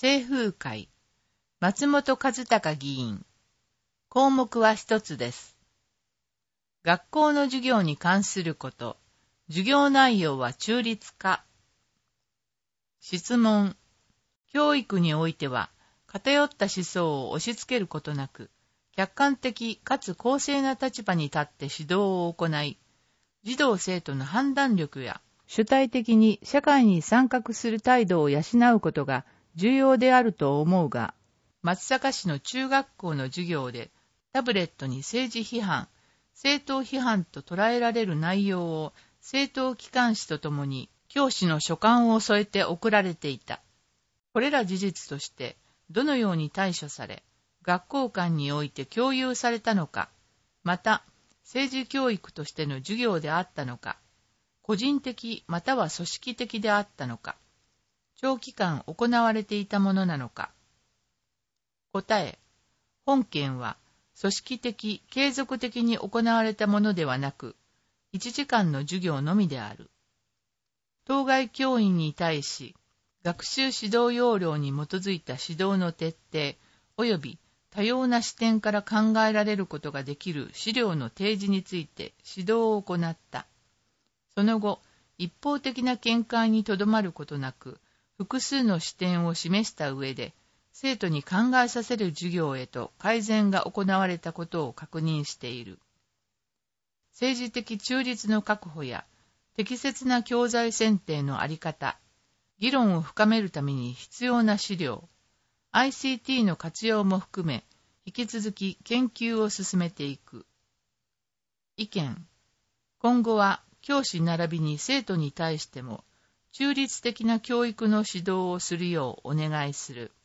清風会、松本和隆議員。項目は一つです。学校の授業に関すること、授業内容は中立か。質問。教育においては、偏った思想を押し付けることなく、客観的かつ公正な立場に立って指導を行い、児童生徒の判断力や主体的に社会に参画する態度を養うことが重要であると思うが、松阪市の中学校の授業でタブレットに政治批判、政党批判と捉えられる内容を政党機関紙とともに教師の書簡を添えて送られていた。これら事実としてどのように対処され、学校間において共有されたのか、また政治教育としての授業であったのか、個人的または組織的であったのか、長期間行われていたものなのか。答え。本件は組織的、継続的に行われたものではなく、1時間の授業のみである。当該教員に対し、学習指導要領に基づいた指導の徹底、及び多様な視点から考えられることができる資料の提示について指導を行った。その後、一方的な見解にとどまることなく、複数の視点を示した上で、生徒に考えさせる授業へと改善が行われたことを確認している。政治的中立の確保や、適切な教材選定のあり方、議論を深めるために必要な資料、ICT の活用も含め、引き続き研究を進めていく。意見。今後は教師並びに生徒に対しても、中立的な教育の指導をするようお願いする。